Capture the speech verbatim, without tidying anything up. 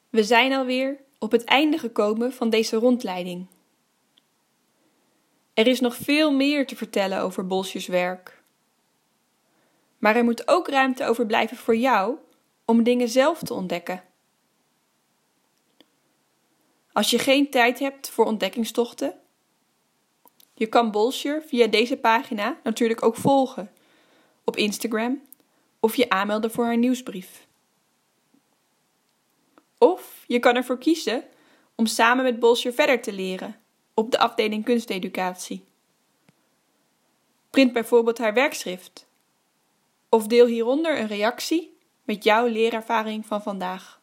We zijn alweer op het einde gekomen van deze rondleiding. Er is nog veel meer te vertellen over Bolsjes werk. Maar er moet ook ruimte overblijven voor jou om dingen zelf te ontdekken. Als je geen tijd hebt voor ontdekkingstochten, je kan Bolsje via deze pagina natuurlijk ook volgen op Instagram of je aanmelden voor haar nieuwsbrief. Of je kan ervoor kiezen om samen met Bolsje verder te leren op de afdeling kunsteducatie. Print bijvoorbeeld haar werkschrift of deel hieronder een reactie met jouw leerervaring van vandaag.